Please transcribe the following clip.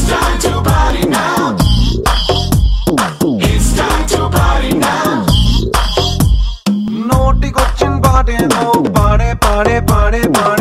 time to party now. It's time to party now. నోటికొచ్చిన పాటేదో పాడే పాడే పాడే పాడే